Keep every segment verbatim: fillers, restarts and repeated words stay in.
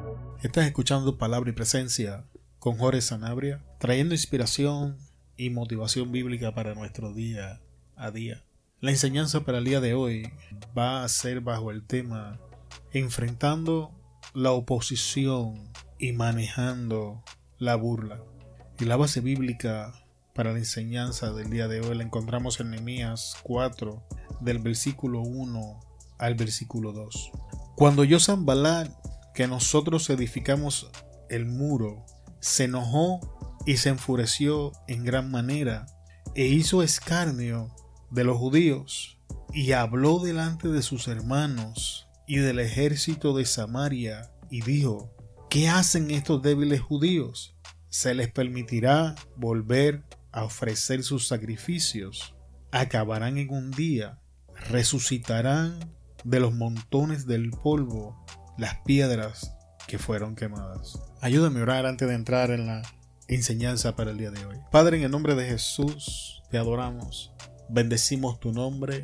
Estás escuchando Palabra y Presencia con Jorge Sanabria, trayendo inspiración y motivación bíblica para nuestro día a día. La enseñanza para el día de hoy va a ser bajo el tema enfrentando la oposición y manejando la burla. Y la base bíblica para la enseñanza del día de hoy la encontramos en Nehemías cuatro, del versículo uno al versículo dos. Cuando oyó Sanbalat que nosotros edificamos el muro, se enojó y se enfureció en gran manera, e hizo escarnio de los judíos, y habló delante de sus hermanos y del ejército de Samaria, y dijo: ¿qué hacen estos débiles judíos? ¿Se les permitirá volver a ofrecer sus sacrificios? Acabarán en un día, resucitarán de los montones del polvo las piedras que fueron quemadas. Ayúdame a orar antes de entrar en la enseñanza para el día de hoy. Padre, en el nombre de Jesús, te adoramos, bendecimos tu nombre,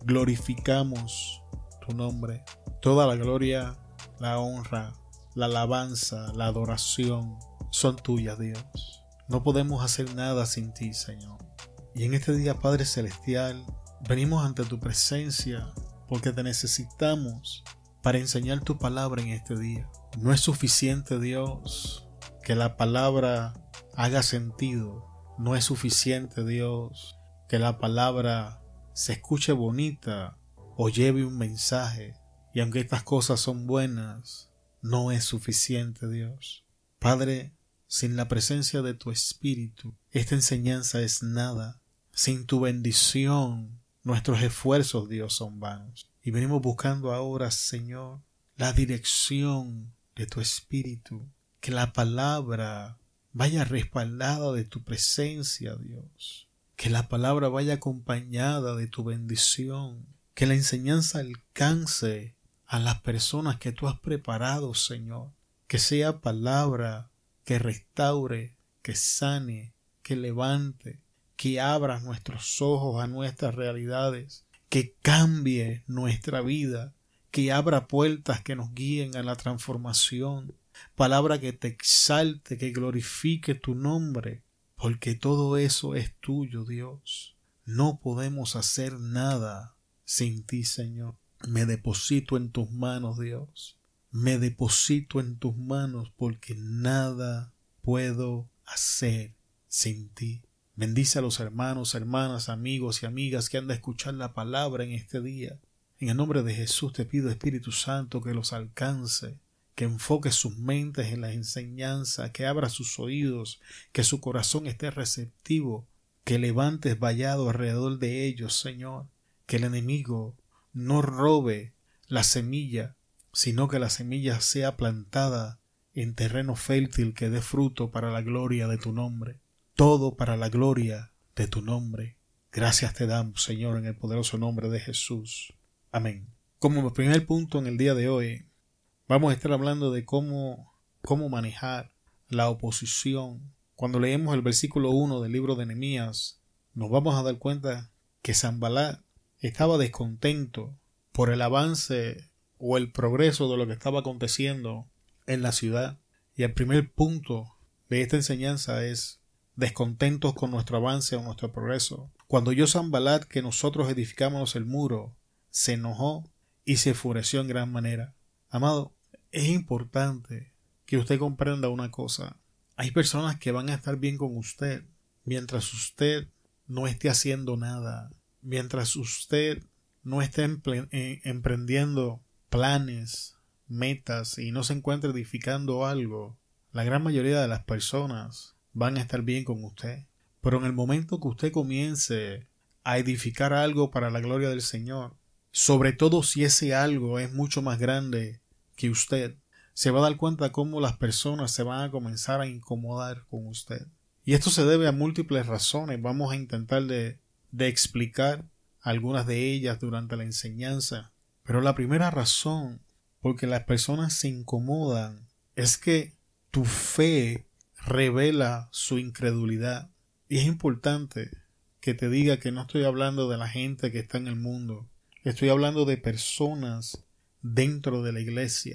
glorificamos tu nombre. Toda la gloria, la honra, la alabanza, la adoración son tuyas, Dios. No podemos hacer nada sin ti, Señor. Y en este día, Padre Celestial, venimos ante tu presencia porque te necesitamos para enseñar tu palabra en este día. No es suficiente, Dios, que la palabra haga sentido. No es suficiente, Dios, que la palabra se escuche bonita o lleve un mensaje. Y aunque estas cosas son buenas, no es suficiente, Dios. Padre, sin la presencia de tu Espíritu, esta enseñanza es nada. Sin tu bendición, nuestros esfuerzos, Dios, son vanos. Y venimos buscando ahora, Señor, la dirección de tu Espíritu. Que la palabra vaya respaldada de tu presencia, Dios. Que la palabra vaya acompañada de tu bendición. Que la enseñanza alcance a las personas que tú has preparado, Señor. Que sea palabra que restaure, que sane, que levante, que abra nuestros ojos a nuestras realidades, que cambie nuestra vida, que abra puertas que nos guíen a la transformación. Palabra que te exalte, que glorifique tu nombre, porque todo eso es tuyo, Dios. No podemos hacer nada sin ti, Señor. Me deposito en tus manos, Dios. Me deposito en tus manos porque nada puedo hacer sin ti. Bendice a los hermanos, hermanas, amigos y amigas que han de escuchar la palabra en este día. En el nombre de Jesús te pido, Espíritu Santo, que los alcance, que enfoque sus mentes en la enseñanza, que abra sus oídos, que su corazón esté receptivo, que levantes vallado alrededor de ellos, Señor. Que el enemigo no robe la semilla, sino que la semilla sea plantada en terreno fértil que dé fruto para la gloria de tu nombre. Todo para la gloria de tu nombre. Gracias te damos, Señor, en el poderoso nombre de Jesús. Amén. Como primer punto en el día de hoy, vamos a estar hablando de cómo, cómo manejar la oposición. Cuando leemos el versículo uno del libro de Nehemías, nos vamos a dar cuenta que Sanbalat estaba descontento por el avance o el progreso de lo que estaba aconteciendo en la ciudad. Y el primer punto de esta enseñanza es descontentos con nuestro avance o nuestro progreso. Cuando oyó Sanbalat que nosotros edificamos el muro, se enojó y se enfureció en gran manera. Amado, es importante que usted comprenda una cosa. Hay personas que van a estar bien con usted mientras usted no esté haciendo nada, mientras usted no esté emprendiendo planes, metas y no se encuentre edificando algo. La gran mayoría de las personas van a estar bien con usted. Pero en el momento que usted comience a edificar algo para la gloria del Señor, sobre todo si ese algo es mucho más grande que usted, se va a dar cuenta cómo las personas se van a comenzar a incomodar con usted. Y esto se debe a múltiples razones. Vamos a intentar de, de explicar algunas de ellas durante la enseñanza. Pero la primera razón por que las personas se incomodan es que tu fe revela su incredulidad. Y es importante que te diga que no estoy hablando de la gente que está en el mundo. Estoy hablando de personas dentro de la iglesia.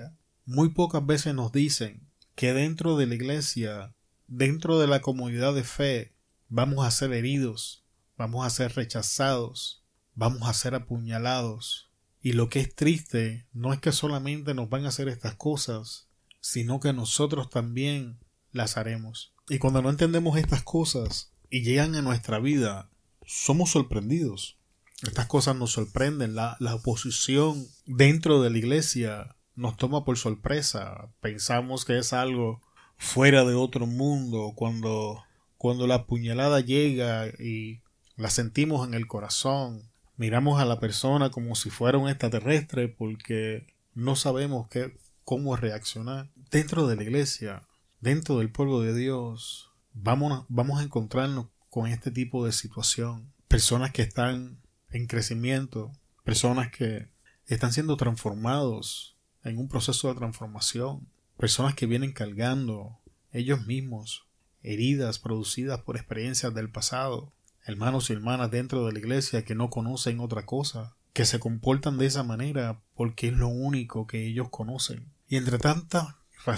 Muy pocas veces nos dicen que dentro de la iglesia, dentro de la comunidad de fe, vamos a ser heridos, vamos a ser rechazados, vamos a ser apuñalados. Y lo que es triste no es que solamente nos van a hacer estas cosas, sino que nosotros también las haremos. Y cuando no entendemos estas cosas y llegan a nuestra vida, somos sorprendidos. Estas cosas nos sorprenden. La, la oposición dentro de la iglesia nos toma por sorpresa. Pensamos que es algo fuera de otro mundo. Cuando, cuando la puñalada llega y la sentimos en el corazón, miramos a la persona como si fuera un extraterrestre porque no sabemos qué, cómo reaccionar. Dentro de la iglesia, dentro del pueblo de Dios, vamos, vamos a encontrarnos con este tipo de situación. Personas que están en crecimiento, personas que están siendo transformados en un proceso de transformación, personas que vienen cargando ellos mismos heridas producidas por experiencias del pasado, hermanos y hermanas dentro de la iglesia que no conocen otra cosa, que se comportan de esa manera porque es lo único que ellos conocen. Y entre tantas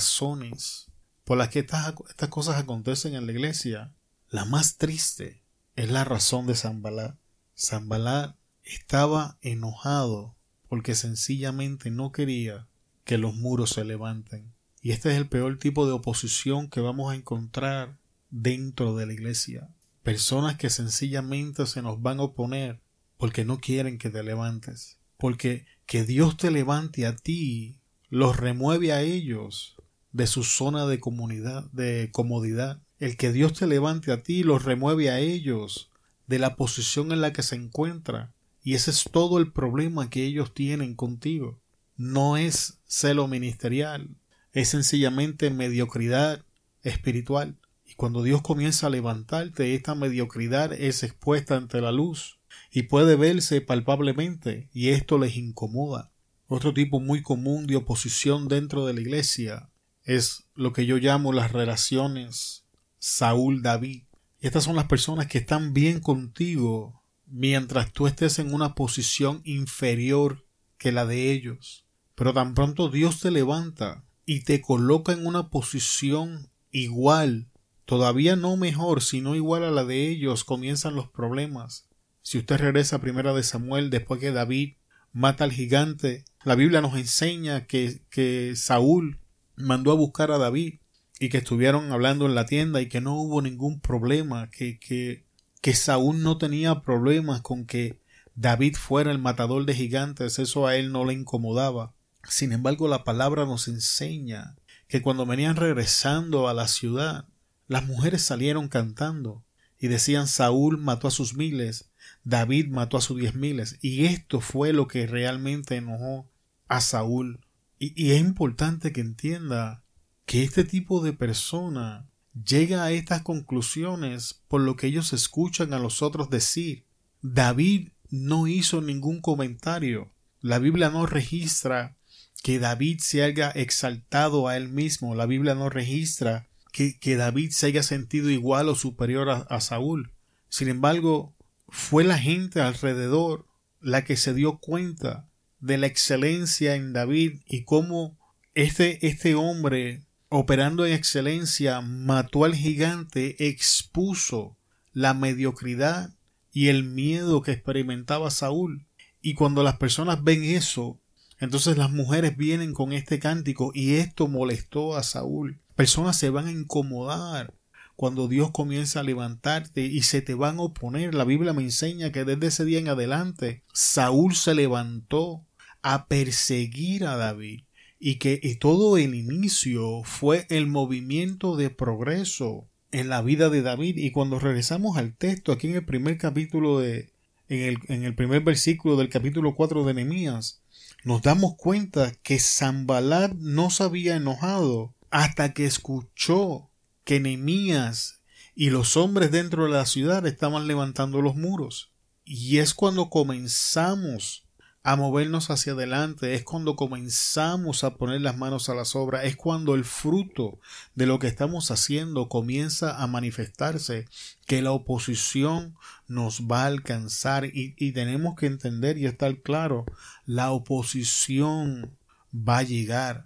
razones por las que estas, estas cosas acontecen en la iglesia, la más triste es la razón de Sanbalat. Sanbalat estaba enojado porque sencillamente no quería que los muros se levanten. Y este es el peor tipo de oposición que vamos a encontrar dentro de la iglesia. Personas que sencillamente se nos van a oponer porque no quieren que te levantes. Porque que Dios te levante a ti los remueve a ellos de su zona de comunidad, de comodidad. El que Dios te levante a ti los remueve a ellos de la posición en la que se encuentra. Y ese es todo el problema que ellos tienen contigo. No es celo ministerial, es sencillamente mediocridad espiritual. Y cuando Dios comienza a levantarte, esta mediocridad es expuesta ante la luz y puede verse palpablemente, y esto les incomoda. Otro tipo muy común de oposición dentro de la iglesia es lo que yo llamo las relaciones Saúl-David. Y estas son las personas que están bien contigo mientras tú estés en una posición inferior que la de ellos. Pero tan pronto Dios te levanta y te coloca en una posición igual, todavía no mejor, sino igual a la de ellos, comienzan los problemas. Si usted regresa a Primera de Samuel, después que David mata al gigante, la Biblia nos enseña que, que Saúl mandó a buscar a David y que estuvieron hablando en la tienda y que no hubo ningún problema, que, que, que Saúl no tenía problemas con que David fuera el matador de gigantes, eso a él no le incomodaba. Sin embargo, la palabra nos enseña que cuando venían regresando a la ciudad, las mujeres salieron cantando y decían: Saúl mató a sus miles, David mató a sus diez miles. Y esto fue lo que realmente enojó a Saúl. Y, y es importante que entienda que este tipo de persona llega a estas conclusiones por lo que ellos escuchan a los otros decir. David no hizo ningún comentario. La Biblia no registra que David se haya exaltado a él mismo. La Biblia no registra que, que David se haya sentido igual o superior a, a Saúl. Sin embargo, fue la gente alrededor la que se dio cuenta de la excelencia en David y cómo este, este hombre, operando en excelencia, mató al gigante, expuso la mediocridad y el miedo que experimentaba Saúl. Y cuando las personas ven eso, entonces las mujeres vienen con este cántico y esto molestó a Saúl. Personas se van a incomodar cuando Dios comienza a levantarte y se te van a oponer. La Biblia me enseña que desde ese día en adelante Saúl se levantó a perseguir a David y que y todo el inicio fue el movimiento de progreso en la vida de David. Y cuando regresamos al texto aquí en el primer capítulo de en el, en el primer versículo del capítulo cuatro de Nehemías, nos damos cuenta que Sanbalat no se había enojado hasta que escuchó que Nehemías y los hombres dentro de la ciudad estaban levantando los muros. Y es cuando comenzamos a movernos hacia adelante, es cuando comenzamos a poner las manos a las obras, es cuando el fruto de lo que estamos haciendo comienza a manifestarse, que la oposición nos va a alcanzar y, y tenemos que entender y estar claro, la oposición va a llegar,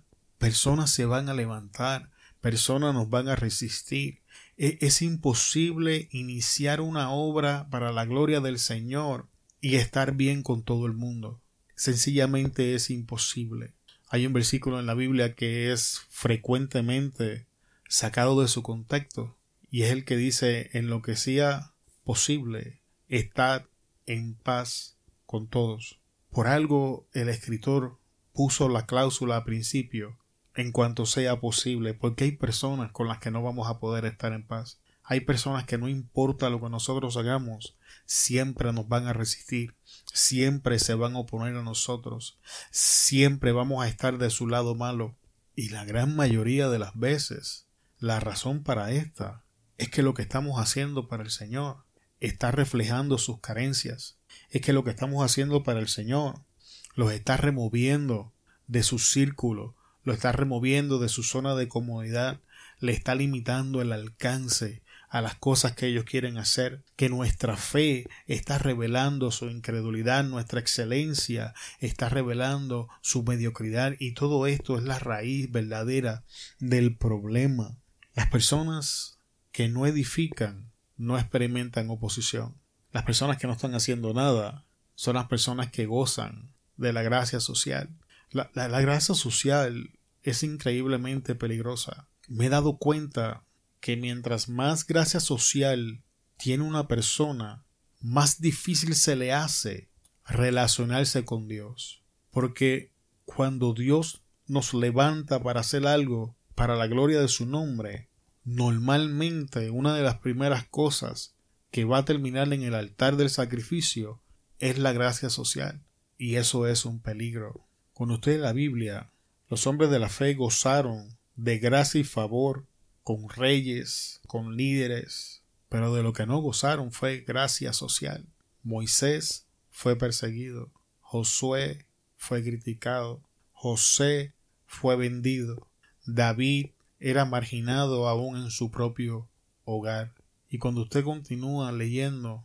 personas se van a levantar, personas nos van a resistir. Es imposible iniciar una obra para la gloria del Señor y estar bien con todo el mundo. Sencillamente es imposible. Hay un versículo en la Biblia que es frecuentemente sacado de su contexto y es el que dice: en lo que sea posible, estad en paz con todos. Por algo el escritor puso la cláusula al principio: en cuanto sea posible, porque hay personas con las que no vamos a poder estar en paz. Hay personas que no importa lo que nosotros hagamos, siempre nos van a resistir, siempre se van a oponer a nosotros, siempre vamos a estar de su lado malo. Y la gran mayoría de las veces, la razón para esta es que lo que estamos haciendo para el Señor está reflejando sus carencias, es que lo que estamos haciendo para el Señor los está removiendo de su círculo, lo está removiendo de su zona de comodidad, le está limitando el alcance a las cosas que ellos quieren hacer, que nuestra fe está revelando su incredulidad, nuestra excelencia está revelando su mediocridad, y todo esto es la raíz verdadera del problema. Las personas que no edifican no experimentan oposición. Las personas que no están haciendo nada son las personas que gozan de la gracia social. La, la, la gracia social es increíblemente peligrosa. Me he dado cuenta que mientras más gracia social tiene una persona, más difícil se le hace relacionarse con Dios. Porque cuando Dios nos levanta para hacer algo para la gloria de su nombre, normalmente una de las primeras cosas que va a terminar en el altar del sacrificio es la gracia social. Y eso es un peligro. Cuando usted lee la Biblia, los hombres de la fe gozaron de gracia y favor con reyes, con líderes, pero de lo que no gozaron fue gracia social. Moisés fue perseguido, Josué fue criticado, José fue vendido, David era marginado aún en su propio hogar. Y cuando usted continúa leyendo,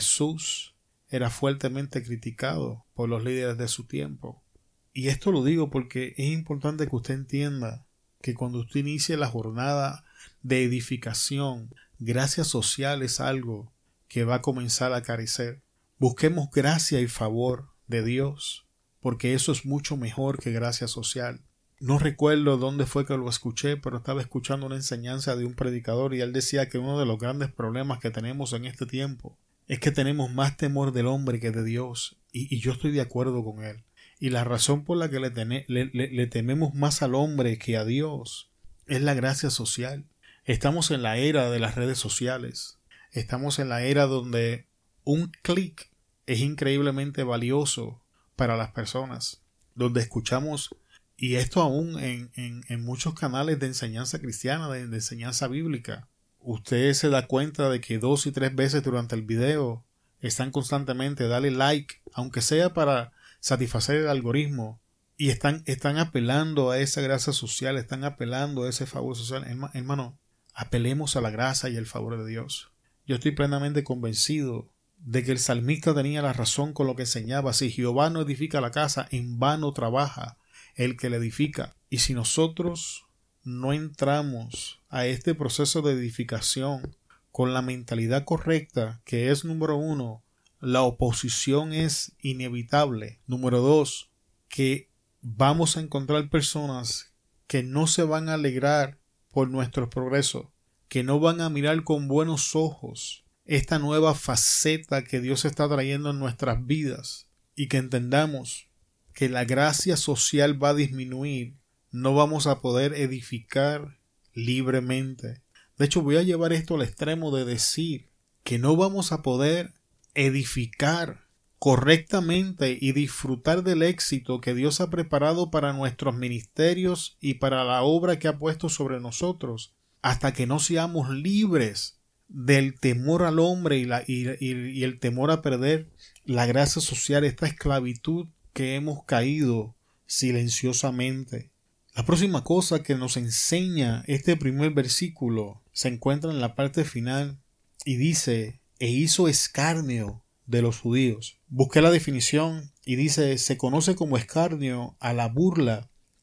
Jesús era fuertemente criticado por los líderes de su tiempo. Y esto lo digo porque es importante que usted entienda que cuando usted inicie la jornada de edificación, gracia social es algo que va a comenzar a carecer. Busquemos gracia y favor de Dios, porque eso es mucho mejor que gracia social. No recuerdo dónde fue que lo escuché, pero estaba escuchando una enseñanza de un predicador y él decía que uno de los grandes problemas que tenemos en este tiempo es que tenemos más temor del hombre que de Dios, y, y yo estoy de acuerdo con él. Y la razón por la que le, tene, le, le, le tememos más al hombre que a Dios es la gracia social. Estamos en la era de las redes sociales. Estamos en la era donde un clic es increíblemente valioso para las personas. Donde escuchamos, y esto aún en, en, en muchos canales de enseñanza cristiana, de, de enseñanza bíblica, usted se da cuenta de que dos y tres veces durante el video están constantemente dale like, aunque sea para satisfacer el algoritmo, y están, están apelando a esa gracia social, están apelando a ese favor social. Hermano, apelemos a la gracia y el favor de Dios. Yo estoy plenamente convencido de que el salmista tenía la razón con lo que enseñaba. Si Jehová no edifica la casa, en vano trabaja el que la edifica. Y si nosotros no entramos a este proceso de edificación con la mentalidad correcta, que es número uno, la oposición es inevitable. Número dos, que vamos a encontrar personas que no se van a alegrar por nuestro progreso, que no van a mirar con buenos ojos esta nueva faceta que Dios está trayendo en nuestras vidas, y que entendamos que la gracia social va a disminuir. No vamos a poder edificar libremente. De hecho, voy a llevar esto al extremo de decir que no vamos a poder edificar correctamente y disfrutar del éxito que Dios ha preparado para nuestros ministerios y para la obra que ha puesto sobre nosotros, hasta que no seamos libres del temor al hombre y, la, y, y, y el temor a perder la gracia social, esta esclavitud que hemos caído silenciosamente. La próxima cosa que nos enseña este primer versículo se encuentra en la parte final y dice: e hizo escarnio de los judíos. Busqué la definición y dice: se conoce como escarnio a la burla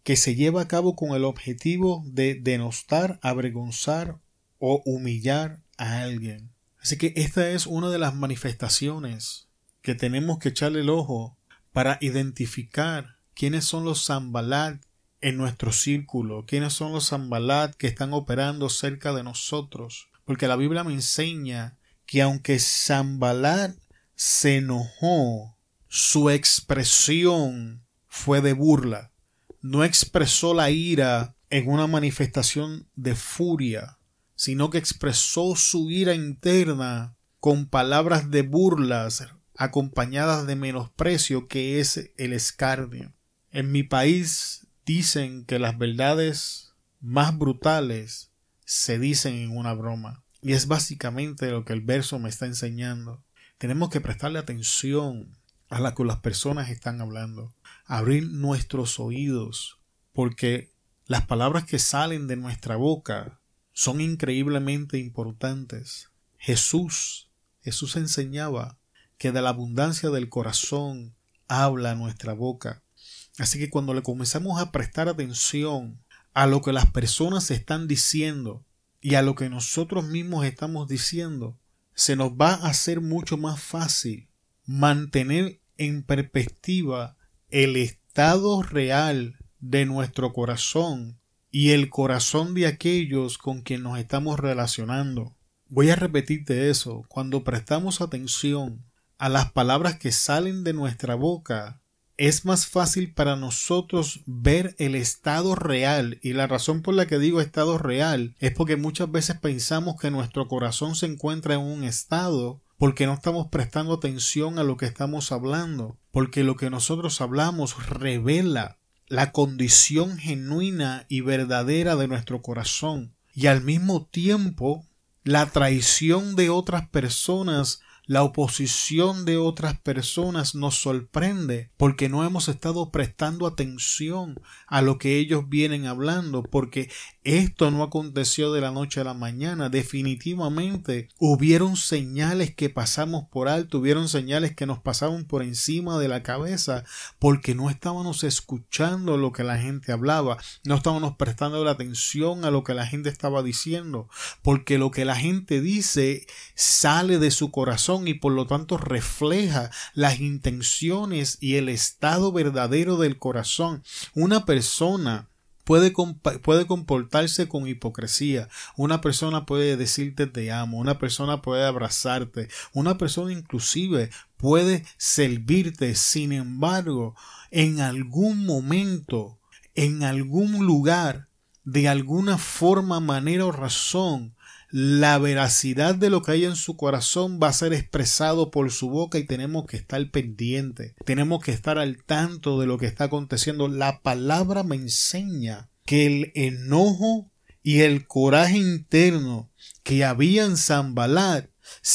que se lleva a cabo con el objetivo de denostar, avergonzar o humillar a alguien. Así que esta es una de las manifestaciones que tenemos que echarle el ojo para identificar quiénes son los Sanbalat en nuestro círculo, quiénes son los Sanbalat que están operando cerca de nosotros. Porque la Biblia me enseña que aunque Sanbalat se enojó, su expresión fue de burla. No expresó la ira en una manifestación de furia, sino que expresó su ira interna con palabras de burlas acompañadas de menosprecio, que es el escarnio. En mi país dicen que las verdades más brutales se dicen en una broma. Y es básicamente lo que el verso me está enseñando. Tenemos que prestarle atención a lo que las personas están hablando. Abrir nuestros oídos, porque las palabras que salen de nuestra boca son increíblemente importantes. Jesús, Jesús enseñaba que de la abundancia del corazón habla nuestra boca. Así que cuando le comenzamos a prestar atención a lo que las personas están diciendo y a lo que nosotros mismos estamos diciendo, se nos va a hacer mucho más fácil mantener en perspectiva el estado real de nuestro corazón y el corazón de aquellos con quien nos estamos relacionando. Voy a repetirte eso. Cuando prestamos atención a las palabras que salen de nuestra boca, es más fácil para nosotros ver el estado real. Y la razón por la que digo estado real es porque muchas veces pensamos que nuestro corazón se encuentra en un estado porque no estamos prestando atención a lo que estamos hablando, porque lo que nosotros hablamos revela la condición genuina y verdadera de nuestro corazón, y al mismo tiempo la traición de otras personas, la oposición de otras personas nos sorprende porque no hemos estado prestando atención a lo que ellos vienen hablando, porque esto no aconteció de la noche a la mañana. Definitivamente hubieron señales que pasamos por alto, hubieron señales que nos pasaban por encima de la cabeza porque no estábamos escuchando lo que la gente hablaba, no estábamos prestando la atención a lo que la gente estaba diciendo, porque lo que la gente dice sale de su corazón y por lo tanto refleja las intenciones y el estado verdadero del corazón. Una persona puede, puede comportarse con hipocresía, una persona puede decirte te amo, una persona puede abrazarte, una persona inclusive puede servirte. Sin embargo, en algún momento, en algún lugar, de alguna forma, manera o razón, la veracidad de lo que hay en su corazón va a ser expresado por su boca y tenemos que estar pendientes. Tenemos que estar al tanto de lo que está aconteciendo. La palabra me enseña que el enojo y el coraje interno que había en Sanbalat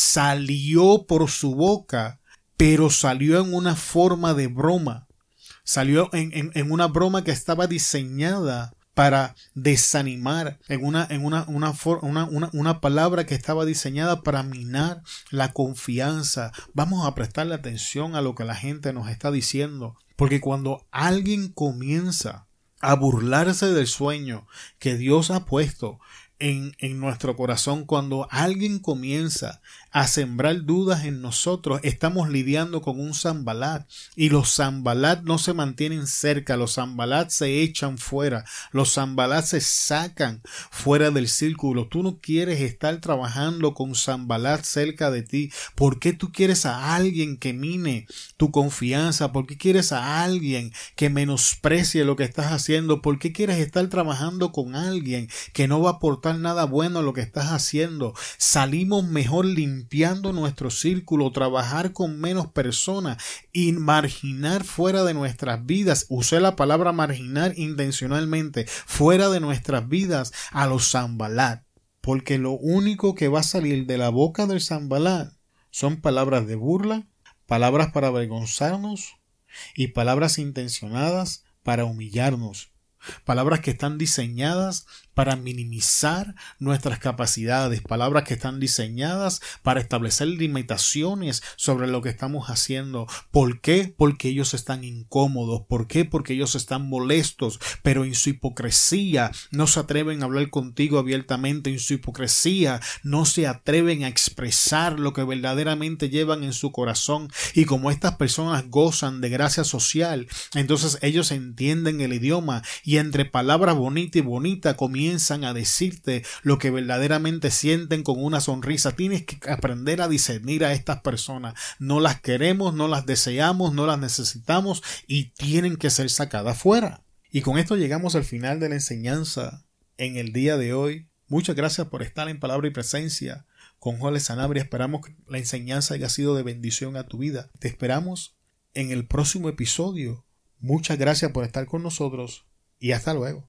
salió por su boca, pero salió en una forma de broma. Salió en, en, en una broma que estaba diseñada para desanimar, en una, en una, una, una, una, una palabra que estaba diseñada para minar la confianza. Vamos a prestarle atención a lo que la gente nos está diciendo, porque cuando alguien comienza a burlarse del sueño que Dios ha puesto en, en nuestro corazón, cuando alguien comienza a sembrar dudas en nosotros, estamos lidiando con un Sanbalat, y los Sanbalat no se mantienen cerca, los Sanbalat se echan fuera, los Sanbalat se sacan fuera del círculo. Tú no quieres estar trabajando con Sanbalat cerca de ti. ¿Por qué tú quieres a alguien que mine tu confianza? ¿Por qué quieres a alguien que menosprecie lo que estás haciendo? ¿Por qué quieres estar trabajando con alguien que no va a aportar nada bueno a lo que estás haciendo? Salimos mejor limpiando limpiando nuestro círculo, trabajar con menos personas y marginar fuera de nuestras vidas. Usé la palabra marginar intencionalmente, fuera de nuestras vidas a los Sanbalat, porque lo único que va a salir de la boca del Sanbalat son palabras de burla, palabras para avergonzarnos y palabras intencionadas para humillarnos. palabras que están diseñadas para minimizar nuestras capacidades, palabras que están diseñadas para establecer limitaciones sobre lo que estamos haciendo. ¿Por qué? Porque ellos están incómodos. ¿Por qué? Porque ellos están molestos, pero en su hipocresía no se atreven a hablar contigo abiertamente, en su hipocresía no se atreven a expresar lo que verdaderamente llevan en su corazón. Y como estas personas gozan de gracia social, entonces ellos entienden el idioma y entre palabras bonita y bonita comienzan a decirte lo que verdaderamente sienten con una sonrisa. Tienes que aprender a discernir a estas personas. No las queremos, no las deseamos, no las necesitamos y tienen que ser sacadas fuera. Y con esto llegamos al final de la enseñanza en el día de hoy. Muchas gracias por estar en Palabra y Presencia con Jorge Sanabria. Esperamos que la enseñanza haya sido de bendición a tu vida. Te esperamos en el próximo episodio. Muchas gracias por estar con nosotros y hasta luego.